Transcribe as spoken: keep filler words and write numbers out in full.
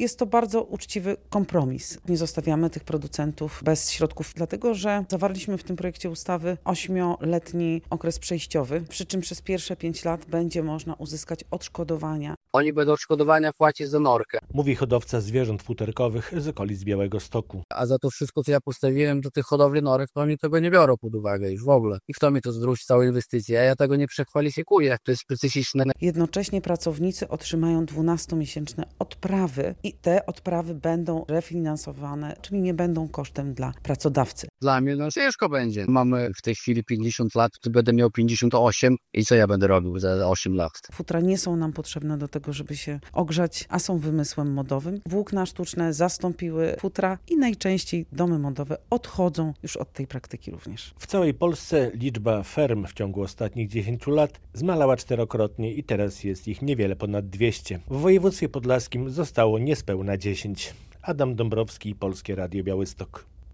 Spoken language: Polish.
jest to bardzo uczciwy kompromis. Nie zostawiamy tych producentów bez środków, dlatego że zawarliśmy w tym projekcie ustawy ośmioletni okres przejściowy, przy czym przez pierwsze pięć lat będzie można uzyskać odszkodowania. Oni będą odszkodowania płacić za norkę. Mówi hodowca zwierząt futerkowych z okolic Białegostoku. A za to wszystko, co ja postawiłem do tych hodowli norek, to oni tego nie biorą pod uwagę już w ogóle. I kto mi to zwróci całą inwestycję? A ja tego nie przekwalifikuję, jak to jest specyficzne. Jednocześnie pracownicy otrzymają dwunastomiesięczne odprawy i te odprawy będą refinansowane, czyli nie będą kosztem dla pracodawcy. Dla mnie no ciężko będzie. Mamy w tej chwili pięćdziesiąt lat, to będę miał pięćdziesiąt osiem i co ja będę robił za osiem lat? Futra nie są nam potrzebne do tego, żeby się ogrzać, a są wymysłem modowym. Włókna sztuczne zastąpiły futra i najczęściej domy modowe odchodzą już od tej praktyki również. W całej Polsce liczba ferm w ciągu ostatnich dziesięciu lat zmalała czterokrotnie i teraz jest ich niewiele ponad dwieście. W województwie podlaskim zostało niespełna dziesięć. Adam Dąbrowski, Polskie Radio Białystok.